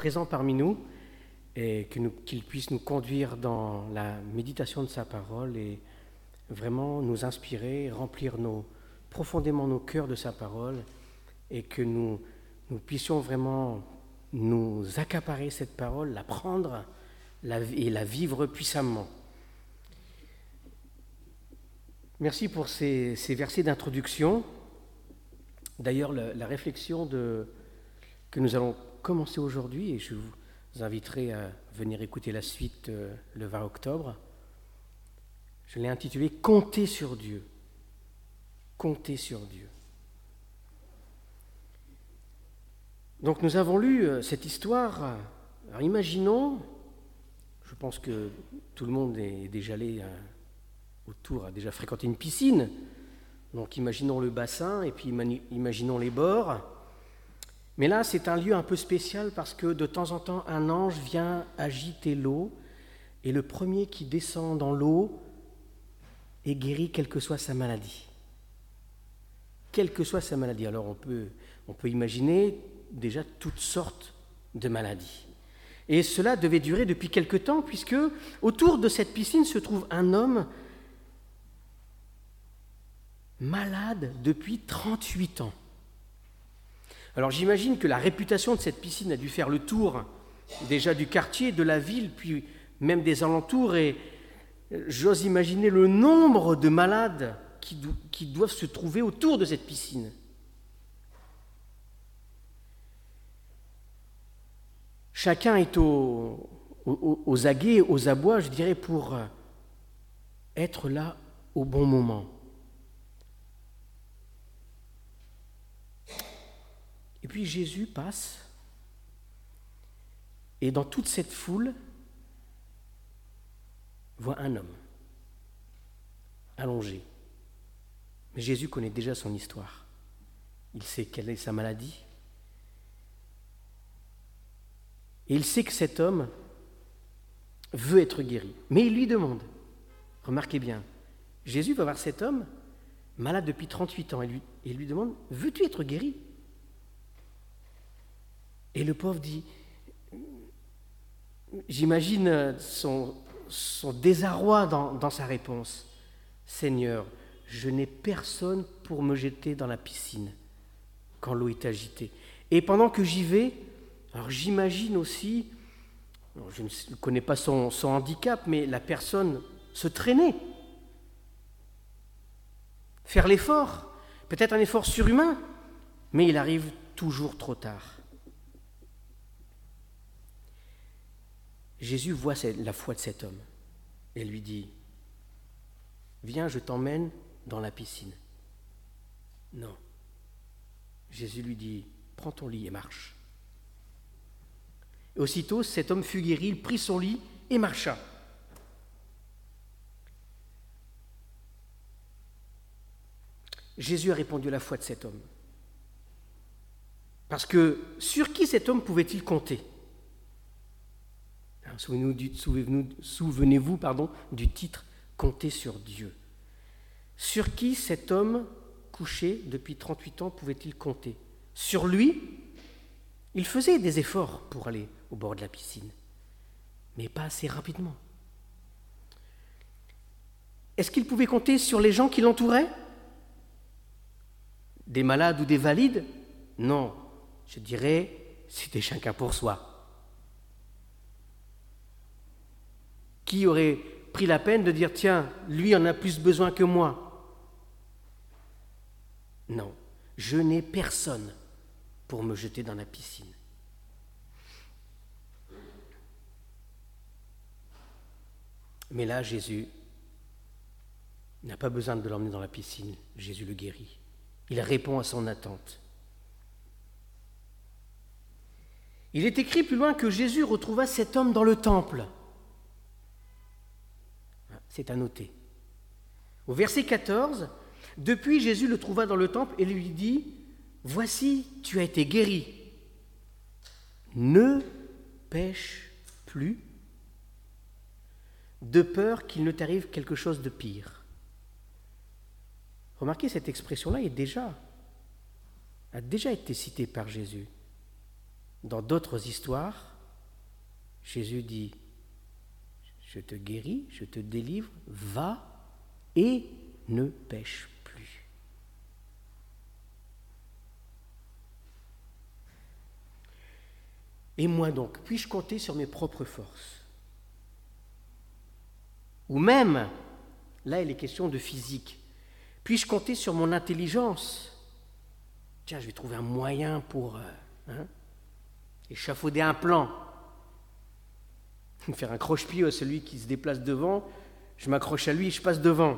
présent parmi nous et qu'il puisse nous conduire dans la méditation de sa parole et vraiment nous inspirer, remplir profondément nos cœurs de sa parole et que nous puissions vraiment nous accaparer cette parole, la prendre et la vivre puissamment. Merci pour ces versets d'introduction. D'ailleurs, la réflexion que nous allons commencer aujourd'hui, et je vous inviterai à venir écouter la suite le 20 octobre, je l'ai intitulée « Compter sur Dieu ». Compter sur Dieu. Donc nous avons lu cette histoire. Alors imaginons, je pense que tout le monde est déjà allé autour, a déjà fréquenté une piscine. Donc imaginons le bassin et puis imaginons les bords. Mais là, c'est un lieu un peu spécial parce que de temps en temps, un ange vient agiter l'eau et le premier qui descend dans l'eau est guéri, quelle que soit sa maladie. Quelle que soit sa maladie. Alors on peut imaginer déjà toutes sortes de maladies. Et cela devait durer depuis quelque temps puisque autour de cette piscine se trouve un homme malade depuis 38 ans. Alors j'imagine que la réputation de cette piscine a dû faire le tour déjà du quartier, de la ville, puis même des alentours, et j'ose imaginer le nombre de malades qui doivent se trouver autour de cette piscine. Chacun est aux aguets, aux abois, je dirais, pour être là au bon moment. Et puis Jésus passe, et dans toute cette foule, voit un homme, allongé. Mais Jésus connaît déjà son histoire. Il sait quelle est sa maladie. Et il sait que cet homme veut être guéri. Mais il lui demande, remarquez bien, Jésus va voir cet homme, malade depuis 38 ans, et lui demande, veux-tu être guéri ? Et le pauvre dit, j'imagine son désarroi dans sa réponse. Seigneur, je n'ai personne pour me jeter dans la piscine quand l'eau est agitée. Et pendant que j'y vais, alors j'imagine aussi, je ne connais pas son handicap, mais la personne se traîner, faire l'effort, peut-être un effort surhumain, mais il arrive toujours trop tard. Jésus voit la foi de cet homme et lui dit, viens, je t'emmène dans la piscine. Non. Jésus lui dit, prends ton lit et marche. Et aussitôt, cet homme fut guéri, il prit son lit et marcha. Jésus a répondu à la foi de cet homme. Parce que sur qui cet homme pouvait-il compter ? Souvenez-vous du titre « Compter sur Dieu ». Sur qui cet homme couché depuis 38 ans pouvait-il compter ? Sur lui, il faisait des efforts pour aller au bord de la piscine, mais pas assez rapidement. Est-ce qu'il pouvait compter sur les gens qui l'entouraient ? Des malades ou des valides ? Non, je dirais, c'était chacun pour soi. Qui aurait pris la peine de dire « Tiens, lui en a plus besoin que moi ». Non, je n'ai personne pour me jeter dans la piscine. Mais là, Jésus n'a pas besoin de l'emmener dans la piscine. Jésus le guérit. Il répond à son attente. Il est écrit plus loin que Jésus retrouva cet homme dans le temple. C'est à noter. Au verset 14, depuis Jésus le trouva dans le temple et lui dit, « Voici, tu as été guéri. Ne pêche plus, de peur qu'il ne t'arrive quelque chose de pire. » Remarquez, cette expression-là a déjà été citée par Jésus dans d'autres histoires Jésus dit, je te guéris, je te délivre, va et ne pêche plus. Et moi donc, puis-je compter sur mes propres forces? Ou même, là il est question de physique, puis-je compter sur mon intelligence? Tiens, je vais trouver un moyen pour échafauder un plan. Faire un croche-pied à celui qui se déplace devant, je m'accroche à lui et je passe devant.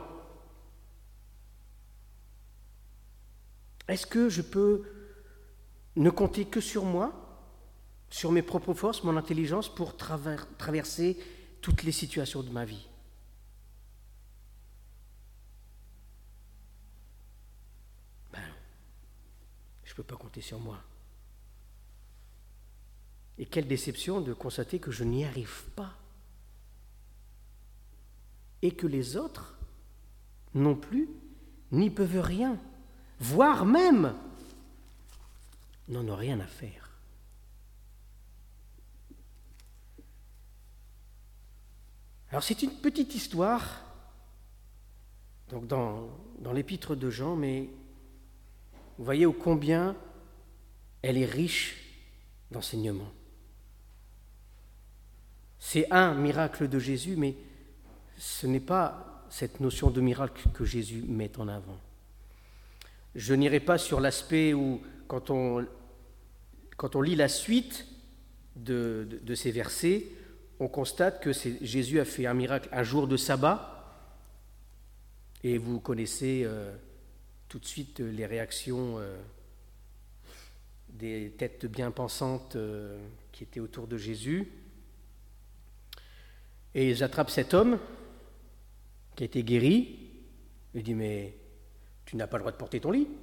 Est-ce que je peux ne compter que sur moi, sur mes propres forces, mon intelligence, pour traverser toutes les situations de ma vie? Je ne peux pas compter sur moi. Et quelle déception de constater que je n'y arrive pas. Et que les autres non plus n'y peuvent rien, voire même n'en ont rien à faire. Alors c'est une petite histoire, donc dans l'épître de Jean, mais vous voyez ô combien elle est riche d'enseignements. C'est un miracle de Jésus, mais ce n'est pas cette notion de miracle que Jésus met en avant. Je n'irai pas sur l'aspect où, quand on lit la suite de ces versets, on constate que Jésus a fait un miracle un jour de sabbat, et vous connaissez tout de suite les réactions des têtes bien pensantes qui étaient autour de Jésus. Et ils attrapent cet homme qui a été guéri. Il dit, mais tu n'as pas le droit de porter ton lit.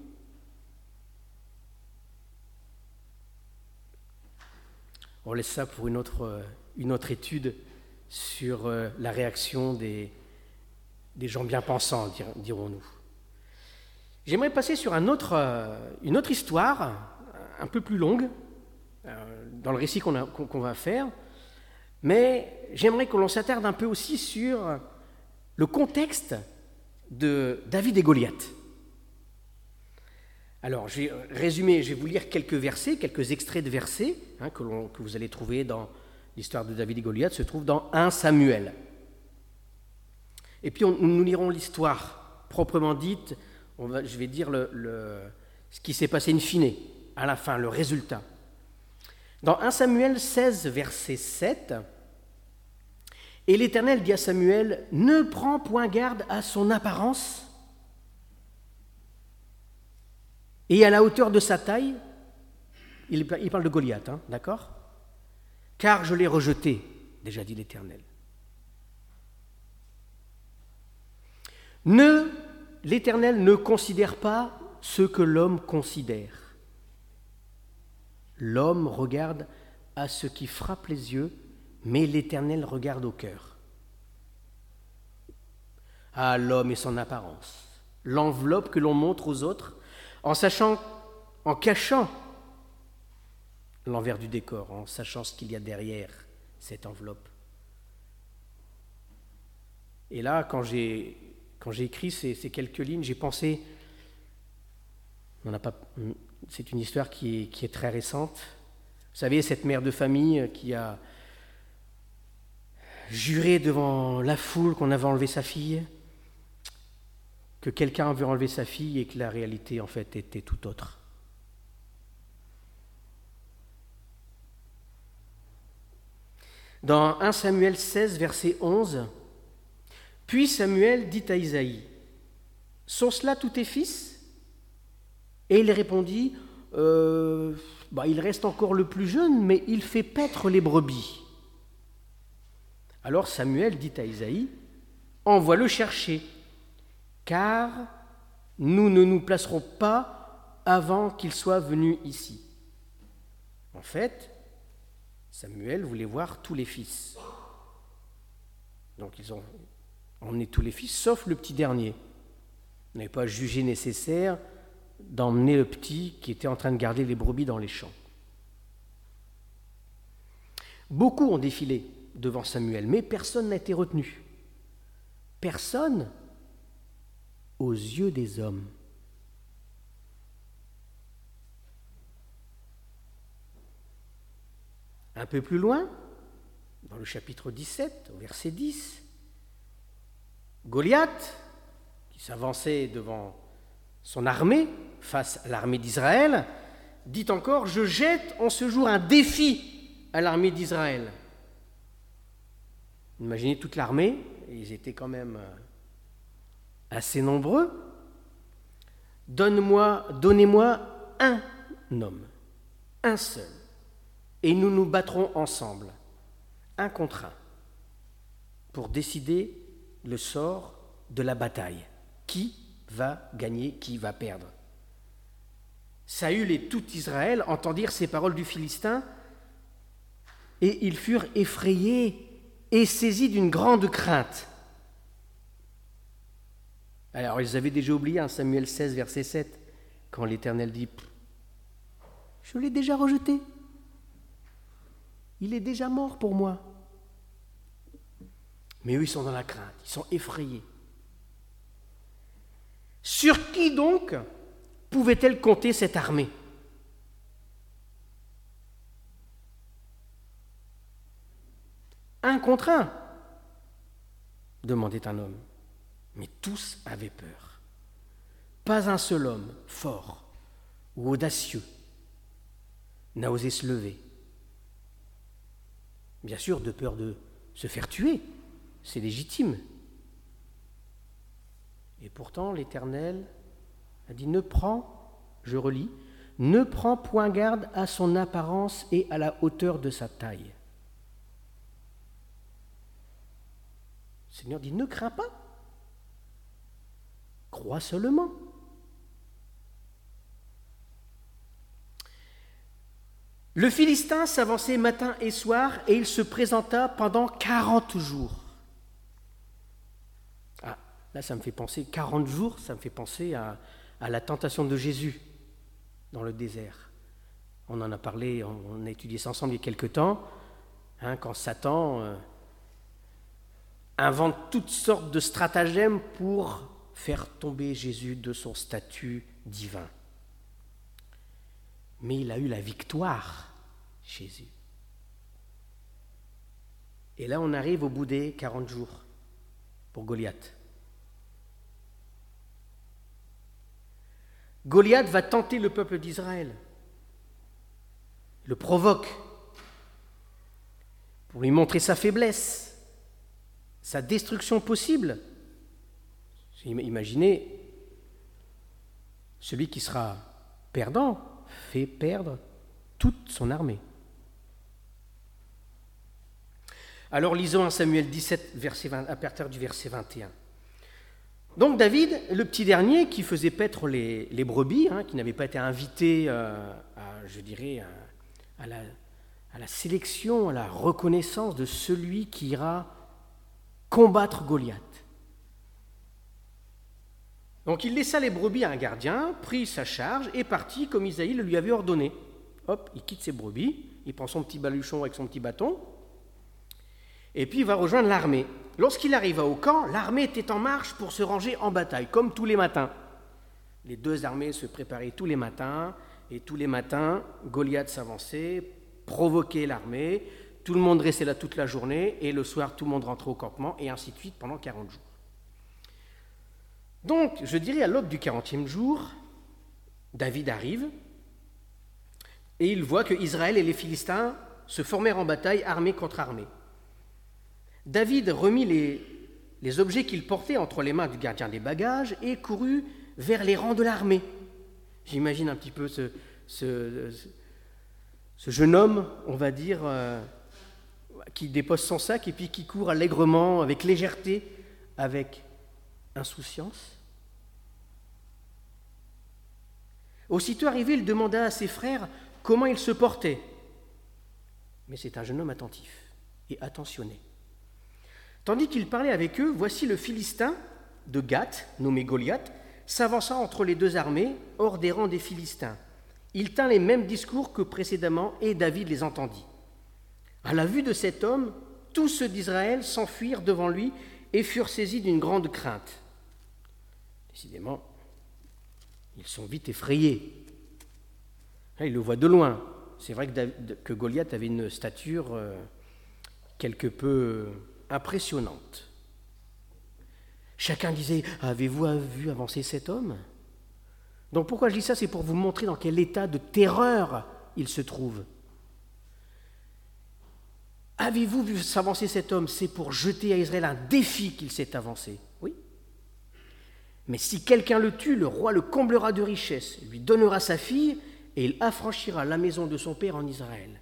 On laisse ça pour une autre étude sur la réaction des gens bien pensants, dirons-nous. J'aimerais passer sur une autre histoire, un peu plus longue, dans le récit qu'on va faire, mais j'aimerais que l'on s'attarde un peu aussi sur le contexte de David et Goliath. Alors, je vais vous lire quelques versets, quelques extraits de versets que vous allez trouver dans l'histoire de David et Goliath, se trouve dans 1 Samuel. Et puis nous lirons l'histoire proprement dite, je vais dire ce qui s'est passé in fine, à la fin, le résultat. Dans 1 Samuel 16, verset 7, « Et l'Éternel dit à Samuel, ne prends point garde à son apparence et à la hauteur de sa taille. » Il parle de Goliath, d'accord ? « Car je l'ai rejeté, déjà dit l'Éternel. » L'Éternel ne considère pas ce que l'homme considère. L'homme regarde à ce qui frappe les yeux, mais l'Éternel regarde au cœur. Ah, l'homme et son apparence, l'enveloppe que l'on montre aux autres, en cachant l'envers du décor, en sachant ce qu'il y a derrière cette enveloppe. Et là, quand j'ai écrit ces quelques lignes, j'ai pensé, c'est une histoire qui est très récente. Vous savez, cette mère de famille qui a juré devant la foule qu'on avait enlevé sa fille, que quelqu'un avait enlevé sa fille et que la réalité, en fait, était tout autre. Dans 1 Samuel 16, verset 11, « Puis Samuel dit à Isaïe, « Sont-cela tous tes fils ?» Et il répondit, « Il reste encore le plus jeune, mais il fait paître les brebis. » Alors Samuel dit à Isaïe, « Envoie-le chercher, car nous ne nous placerons pas avant qu'il soit venu ici. » En fait, Samuel voulait voir tous les fils. Donc ils ont emmené tous les fils, sauf le petit dernier. Ils n'avaient pas jugé nécessaire d'emmener le petit qui était en train de garder les brebis dans les champs. Beaucoup ont défilé devant Samuel, mais personne n'a été retenu. Personne aux yeux des hommes. Un peu plus loin, dans le chapitre 17, au verset 10, Goliath, qui s'avançait devant son armée face à l'armée d'Israël, dit encore « Je jette en ce jour un défi à l'armée d'Israël ». Imaginez toute l'armée, ils étaient quand même assez nombreux. « Donnez-moi un homme, un seul, et nous nous battrons ensemble, un contre un, pour décider le sort de la bataille. Qui va gagner, qui va perdre ?» Saül et tout Israël entendirent ces paroles du Philistin, et ils furent effrayés et saisis d'une grande crainte. Alors, ils avaient déjà oublié Samuel 16, verset 7, quand l'Éternel dit « Je l'ai déjà rejeté. Il est déjà mort pour moi. » Mais eux, ils sont dans la crainte, ils sont effrayés. Sur qui donc pouvait-elle compter cette armée ? Un contre un, demandait un homme. Mais tous avaient peur. Pas un seul homme fort ou audacieux n'a osé se lever. Bien sûr, de peur de se faire tuer, c'est légitime. Et pourtant, l'Éternel a dit, je relis, ne prends point garde à son apparence et à la hauteur de sa taille. Le Seigneur dit, ne crains pas, crois seulement. Le Philistin s'avançait matin et soir et il se présenta pendant 40 jours. Ah, là ça me fait penser, 40 jours, ça me fait penser à la tentation de Jésus dans le désert. On en a parlé, on a étudié ça ensemble il y a quelque temps, quand Satan invente toutes sortes de stratagèmes pour faire tomber Jésus de son statut divin. Mais il a eu la victoire, Jésus. Et là, on arrive au bout des 40 jours pour Goliath. Goliath va tenter le peuple d'Israël, le provoque pour lui montrer sa faiblesse, sa destruction possible. Imaginez, celui qui sera perdant fait perdre toute son armée. Alors lisons 1 Samuel 17, à partir du verset 21. Donc David, le petit dernier qui faisait paître les brebis, qui n'avait pas été invité à la sélection, à la reconnaissance de celui qui ira combattre Goliath. Donc il laissa les brebis à un gardien, prit sa charge et partit comme Isaïe le lui avait ordonné. Hop, il quitte ses brebis, il prend son petit baluchon avec son petit bâton, et puis il va rejoindre l'armée. Lorsqu'il arriva au camp, l'armée était en marche pour se ranger en bataille, comme tous les matins. Les deux armées se préparaient tous les matins, et tous les matins, Goliath s'avançait, provoquait l'armée, tout le monde restait là toute la journée, et le soir, tout le monde rentrait au campement, et ainsi de suite pendant 40 jours. Donc, je dirais à l'aube du 40e jour, David arrive, et il voit que Israël et les Philistins se formèrent en bataille, armée contre armée. David remit les objets qu'il portait entre les mains du gardien des bagages et courut vers les rangs de l'armée. J'imagine un petit peu ce jeune homme, on va dire, qui dépose son sac et puis qui court allègrement, avec légèreté, avec insouciance. Aussitôt arrivé, il demanda à ses frères comment il se portait. Mais c'est un jeune homme attentif et attentionné. Tandis qu'il parlait avec eux, voici le Philistin de Gath, nommé Goliath, s'avança entre les deux armées, hors des rangs des Philistins. Il tint les mêmes discours que précédemment, et David les entendit. À la vue de cet homme, tous ceux d'Israël s'enfuirent devant lui et furent saisis d'une grande crainte. Décidément, ils sont vite effrayés. Là, ils le voient de loin. C'est vrai que Goliath avait une stature quelque peu impressionnante. Chacun disait « Avez-vous vu avancer cet homme ?» Donc pourquoi je dis ça? C'est pour vous montrer dans quel état de terreur il se trouve. Avez-vous vu s'avancer cet homme? C'est pour jeter à Israël un défi qu'il s'est avancé. Oui. Mais si quelqu'un le tue, le roi le comblera de richesses, lui donnera sa fille et il affranchira la maison de son père en Israël.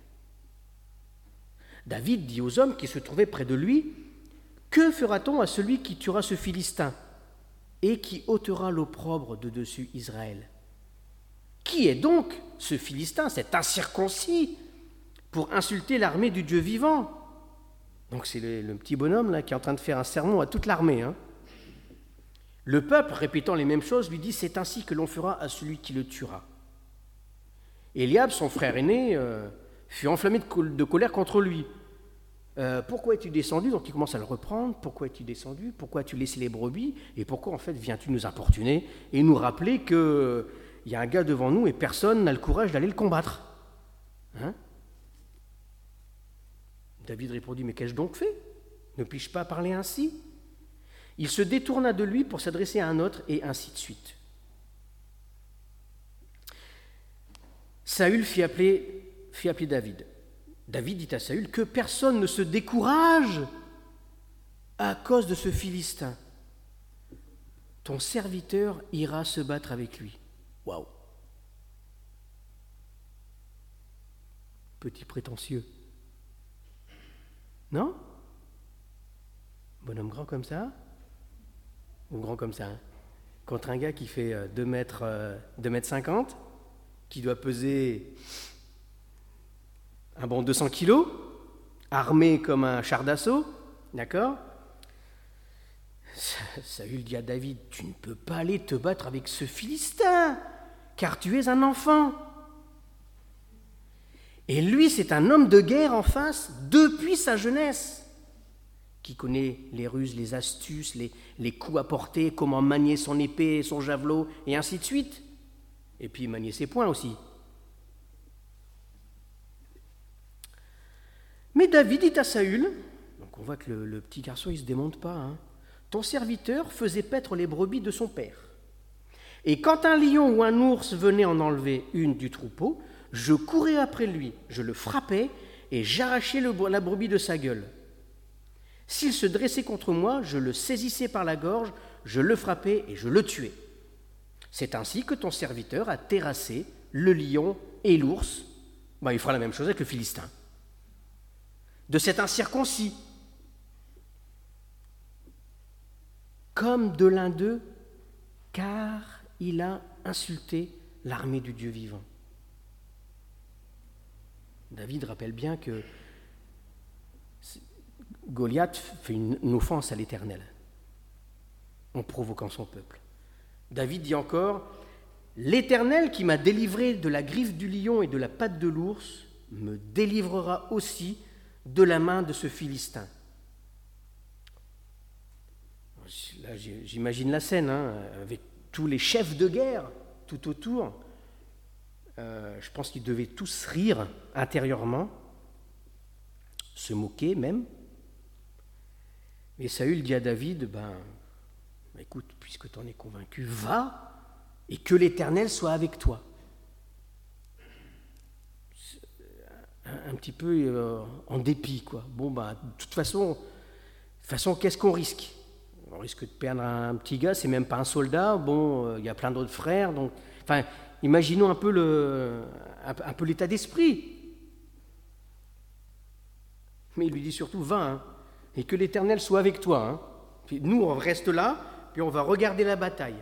David dit aux hommes qui se trouvaient près de lui, « Que fera-t-on à celui qui tuera ce Philistin et qui ôtera l'opprobre de dessus Israël? Qui est donc ce Philistin, cet incirconcis, pour insulter l'armée du Dieu vivant ?» Donc c'est le petit bonhomme là qui est en train de faire un sermon à toute l'armée. Le peuple, répétant les mêmes choses, lui dit « C'est ainsi que l'on fera à celui qui le tuera. » Eliab, son frère aîné, fut enflammé de colère contre lui. Pourquoi es-tu descendu? Donc il commence à le reprendre. Pourquoi es-tu descendu? Pourquoi as-tu laissé les brebis? Et pourquoi en fait viens-tu nous importuner et nous rappeler qu'il y a un gars devant nous et personne n'a le courage d'aller le combattre? David répondit, mais qu'ai-je donc fait? Ne puis-je pas parler ainsi? Il se détourna de lui pour s'adresser à un autre et ainsi de suite. Saül fit appeler David. David dit à Saül que personne ne se décourage à cause de ce Philistin. Ton serviteur ira se battre avec lui. Waouh! Petit prétentieux. Non? Bonhomme grand comme ça? Ou grand comme ça? Contre un gars qui fait 2 mètres 50, qui doit peser un bon 200 kilos, armé comme un char d'assaut, d'accord? Saül dit à David, tu ne peux pas aller te battre avec ce Philistin, car tu es un enfant. Et lui, c'est un homme de guerre en face depuis sa jeunesse, qui connaît les ruses, les astuces, les coups à porter, comment manier son épée, son javelot, et ainsi de suite. Et puis manier ses poings aussi. Mais David dit à Saül, donc on voit que le petit garçon, il ne se démonte pas, ton serviteur faisait paître les brebis de son père. Et quand un lion ou un ours venait en enlever une du troupeau, je courais après lui, je le frappais et j'arrachais la brebis de sa gueule. S'il se dressait contre moi, je le saisissais par la gorge, je le frappais et je le tuais. C'est ainsi que ton serviteur a terrassé le lion et l'ours. Il fera la même chose avec le Philistin. De cet incirconcis, comme de l'un d'eux, car il a insulté l'armée du Dieu vivant. David rappelle bien que Goliath fait une offense à l'Éternel en provoquant son peuple. David dit encore, « L'Éternel qui m'a délivré de la griffe du lion et de la patte de l'ours me délivrera aussi de la main de ce Philistin. » Là, j'imagine la scène, avec tous les chefs de guerre tout autour. Je pense qu'ils devaient tous rire intérieurement, se moquer même. Et Saül dit à David, écoute, puisque tu en es convaincu, va et que l'Éternel soit avec toi. Un petit peu en dépit, quoi. De toute façon, qu'est-ce qu'on risque? On risque de perdre un petit gars, c'est même pas un soldat, il y a plein d'autres frères, donc... imaginons un peu l'état d'esprit. Mais il lui dit surtout, va, et que l'Éternel soit avec toi. Puis nous, on reste là, puis on va regarder la bataille.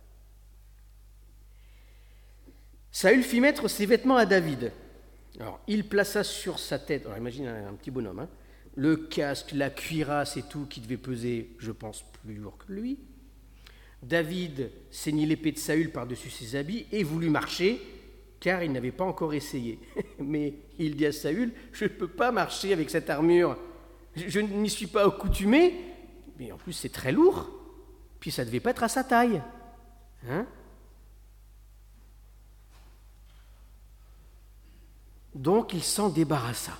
Saül fit mettre ses vêtements à David. Alors, il plaça sur sa tête, alors imagine un petit bonhomme, le casque, la cuirasse et tout, qui devait peser, je pense, plus lourd que lui. David ceignit l'épée de Saül par-dessus ses habits et voulut marcher, car il n'avait pas encore essayé. Mais il dit à Saül, je ne peux pas marcher avec cette armure, je n'y suis pas accoutumé, mais en plus c'est très lourd, puis ça ne devait pas être à sa taille. Hein? Donc il s'en débarrassa.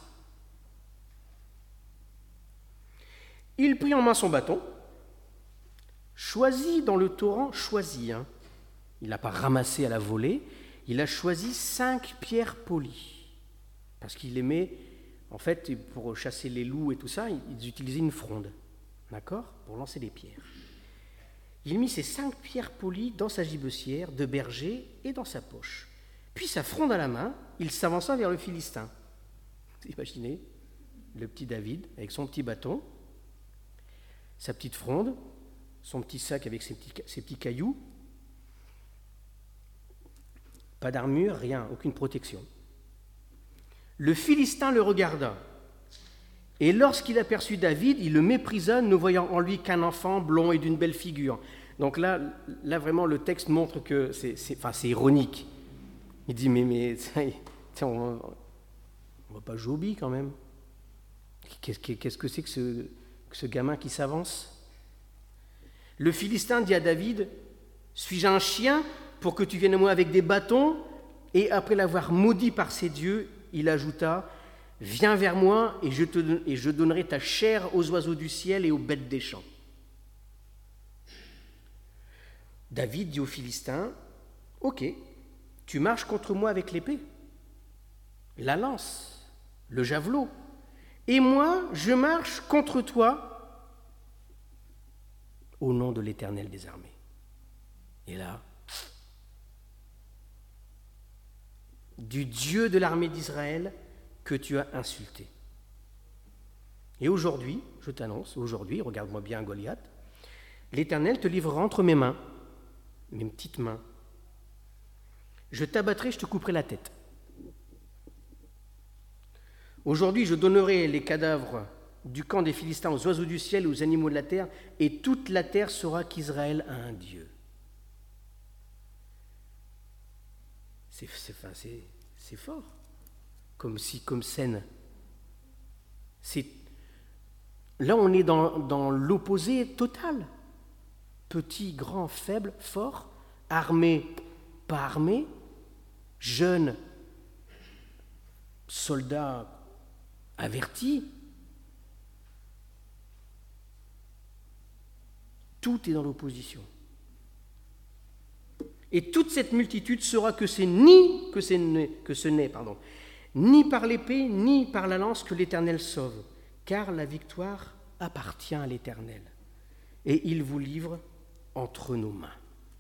Il prit en main son bâton, choisit dans le torrent, il n'a pas ramassé à la volée, il a choisi 5 pierres polies, parce qu'il aimait, en fait, pour chasser les loups et tout ça, ils utilisaient une fronde, d'accord, pour lancer des pierres. Il mit ces 5 pierres polies dans sa gibecière de berger et dans sa poche. Puis sa fronde à la main, il s'avança vers le Philistin. Vous imaginez, le petit David avec son petit bâton, sa petite fronde, son petit sac avec ses petits cailloux, pas d'armure, rien, aucune protection. Le Philistin le regarda, et lorsqu'il aperçut David, il le méprisa, ne voyant en lui qu'un enfant blond et d'une belle figure. Donc là vraiment, le texte montre que c'est ironique. Il dit, mais on ne va pas jouer au billes quand même. Qu'est-ce que c'est que ce gamin qui s'avance? Le Philistin dit à David, suis-je un chien pour que tu viennes à moi avec des bâtons? Et après l'avoir maudit par ses dieux, il ajouta, viens vers moi et je donnerai ta chair aux oiseaux du ciel et aux bêtes des champs. David dit aux Philistins, ok, tu marches contre moi avec l'épée, la lance, le javelot, et moi je marche contre toi au nom de l'Éternel des armées. Et là, du Dieu de l'armée d'Israël que tu as insulté. Et aujourd'hui, je t'annonce, regarde-moi bien Goliath, l'Éternel te livrera entre mes mains, mes petites mains. Je t'abattrai, je te couperai la tête. Aujourd'hui, je donnerai les cadavres du camp des Philistins aux oiseaux du ciel et aux animaux de la terre, et toute la terre saura qu'Israël a un Dieu. C'est fort, comme scène. Là, on est dans l'opposé total. Petit, grand, faible, fort, armé, pas armé, jeune, soldat averti. Tout est dans l'opposition. Et toute cette multitude saura que ce n'est ni par l'épée, ni par la lance que l'Éternel sauve, car la victoire appartient à l'Éternel, et il vous livre entre nos mains.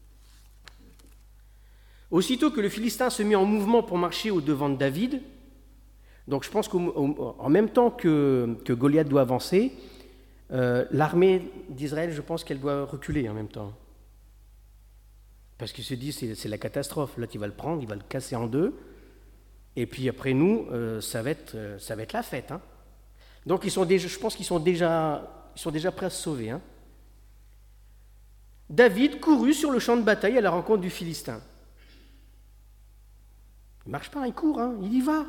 Aussitôt que le Philistin se mit en mouvement pour marcher au-devant de David, donc je pense qu'en même temps que Goliath doit avancer, l'armée d'Israël, je pense qu'elle doit reculer en même temps. Parce qu'il se dit, c'est la catastrophe. Là, il va le prendre, il va le casser en deux. Et puis après nous, ça va être la fête. Hein. Donc je pense qu'ils sont déjà prêts à se sauver. Hein. David courut sur le champ de bataille à la rencontre du Philistin. Il ne marche pas, il court, hein. Il y va.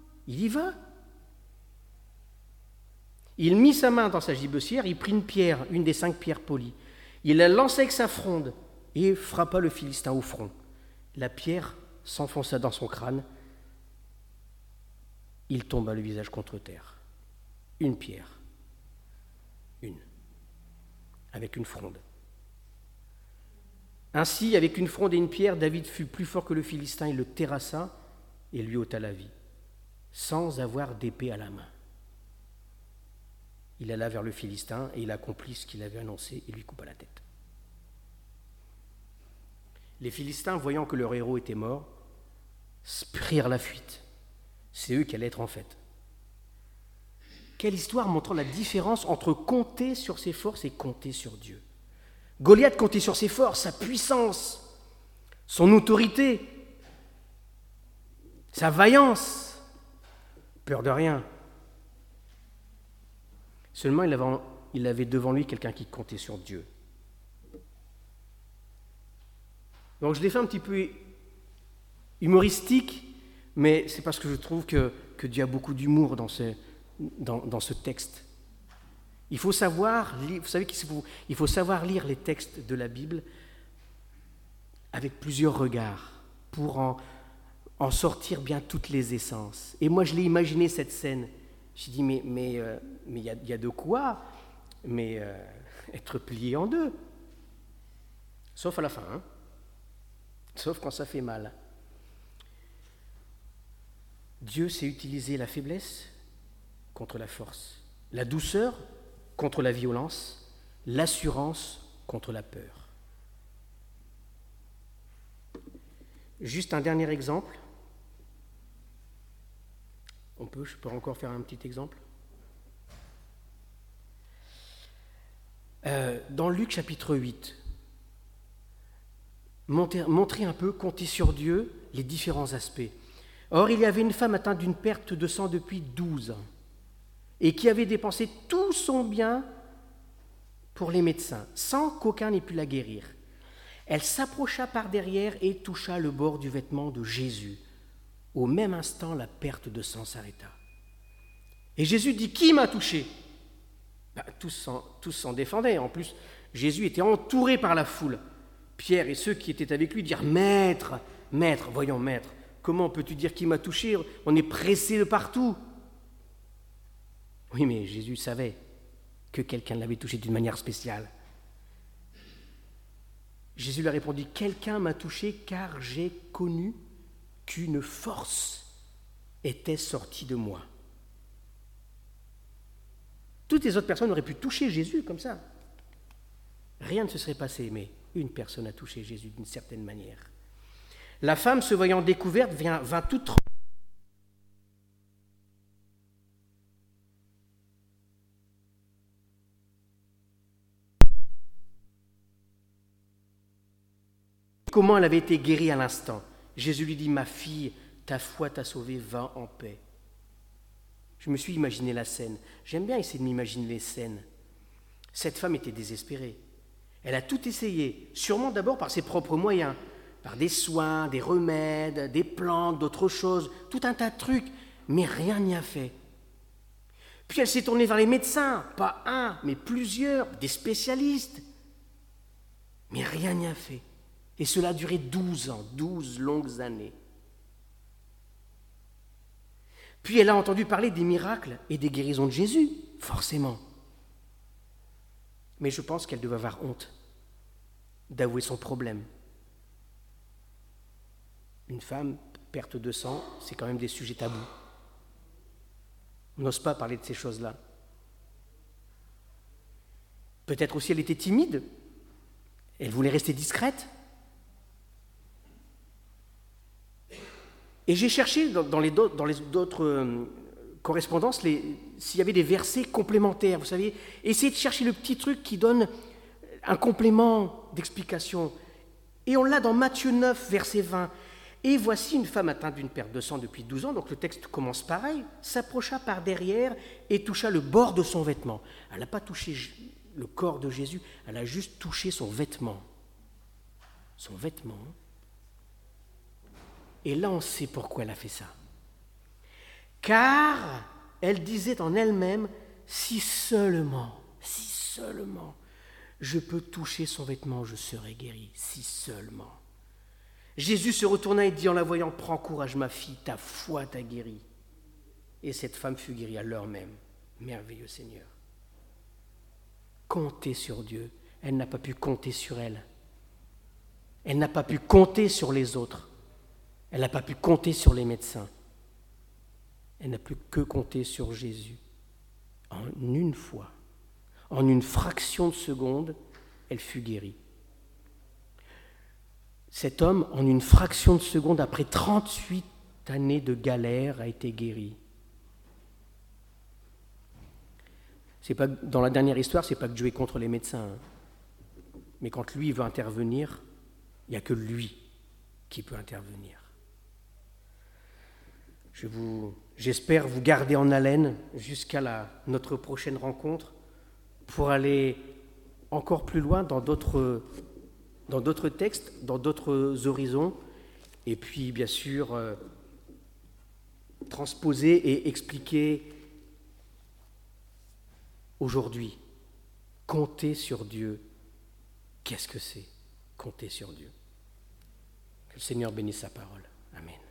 Il mit sa main dans sa gibecière, il prit une pierre, une des 5 pierres polies. Il la lança avec sa fronde et frappa le Philistin au front. La pierre s'enfonça dans son crâne. Il tomba le visage contre terre. Une pierre. Avec une fronde. Ainsi, avec une fronde et une pierre, David fut plus fort que le Philistin. Il le terrassa et lui ôta la vie, sans avoir d'épée à la main. Il alla vers le Philistin et il accomplit ce qu'il avait annoncé et lui coupa la tête. Les Philistins, voyant que leur héros était mort, prirent la fuite. C'est eux qui allaient être en fête. Quelle histoire montrant la différence entre compter sur ses forces et compter sur Dieu. Goliath comptait sur ses forces, sa puissance, son autorité, sa vaillance, peur de rien. Seulement, il avait devant lui quelqu'un qui comptait sur Dieu. Donc je l'ai fait un petit peu humoristique, mais c'est parce que je trouve que Dieu a beaucoup d'humour dans ce texte. Il faut savoir, vous savez qu'il faut savoir lire les textes de la Bible avec plusieurs regards pour en sortir bien toutes les essences. Et moi, je l'ai imaginé cette scène. J'ai dit, mais il y a de quoi être plié en deux. Sauf à la fin, hein. Sauf quand ça fait mal. Dieu sait utiliser la faiblesse contre la force, la douceur contre la violence, l'assurance contre la peur. Juste un dernier exemple. Je peux encore faire un petit exemple. Dans Luc chapitre 8, montrer un peu, compter sur Dieu, les différents aspects. Or, il y avait une femme atteinte d'une perte de sang depuis 12 ans et qui avait dépensé tout son bien pour les médecins, sans qu'aucun n'ait pu la guérir. Elle s'approcha par derrière et toucha le bord du vêtement de Jésus. Au même instant, la perte de sang s'arrêta. Et Jésus dit, « Qui m'a touché ?» Tous s'en défendaient. En plus, Jésus était entouré par la foule. Pierre et ceux qui étaient avec lui dirent, « Maître, voyons, Maître, comment peux-tu dire qui m'a touché ? On est pressé de partout. » Oui, mais Jésus savait que quelqu'un l'avait touché d'une manière spéciale. Jésus lui a répondu, « Quelqu'un m'a touché car j'ai connu qu'une force était sortie de moi. » Toutes les autres personnes auraient pu toucher Jésus comme ça. Rien ne se serait passé, mais une personne a touché Jésus d'une certaine manière. La femme, se voyant découverte, vint toute tremblante. Comment elle avait été guérie à l'instant. Jésus lui dit, « Ma fille, ta foi t'a sauvée, va en paix. » Je me suis imaginé la scène. J'aime bien essayer de m'imaginer les scènes. Cette femme était désespérée. Elle a tout essayé, sûrement d'abord par ses propres moyens, par des soins, des remèdes, des plantes, d'autres choses, tout un tas de trucs, mais rien n'y a fait. Puis elle s'est tournée vers les médecins, pas un, mais plusieurs, des spécialistes. Mais rien n'y a fait. Et cela a duré 12 ans, 12 longues années. Puis elle a entendu parler des miracles et des guérisons de Jésus, forcément. Mais je pense qu'elle devait avoir honte d'avouer son problème. Une femme, perte de sang, c'est quand même des sujets tabous. On n'ose pas parler de ces choses-là. Peut-être aussi elle était timide. Elle voulait rester discrète. Et j'ai cherché dans les autres correspondances s'il y avait des versets complémentaires, vous savez, essayer de chercher le petit truc qui donne un complément d'explication. Et on l'a dans Matthieu 9, verset 20. « Et voici une femme atteinte d'une perte de sang depuis 12 ans, donc le texte commence pareil, s'approcha par derrière et toucha le bord de son vêtement. » Elle n'a pas touché le corps de Jésus, elle a juste touché son vêtement. Son vêtement. Et là, on sait pourquoi elle a fait ça. Car elle disait en elle-même, si seulement, je peux toucher son vêtement, je serai guérie, si seulement. Jésus se retourna et dit en la voyant, prends courage ma fille, ta foi t'a guérie. Et cette femme fut guérie à l'heure même. Merveilleux Seigneur. Comptez sur Dieu. Elle n'a pas pu compter sur elle. Elle n'a pas pu compter sur les autres. Elle n'a pas pu compter sur les médecins. Elle n'a plus que compter sur Jésus. En une fois, en une fraction de seconde, elle fut guérie. Cet homme, en une fraction de seconde, après 38 années de galère, a été guéri. C'est pas, dans la dernière histoire, c'est pas que Dieu est contre les médecins. Mais quand lui veut intervenir, il n'y a que lui qui peut intervenir. J'espère vous garder en haleine jusqu'à notre prochaine rencontre pour aller encore plus loin dans d'autres textes, dans d'autres horizons et puis bien sûr transposer et expliquer aujourd'hui. Compter sur Dieu, qu'est-ce que c'est? Compter sur Dieu. Que le Seigneur bénisse sa parole. Amen.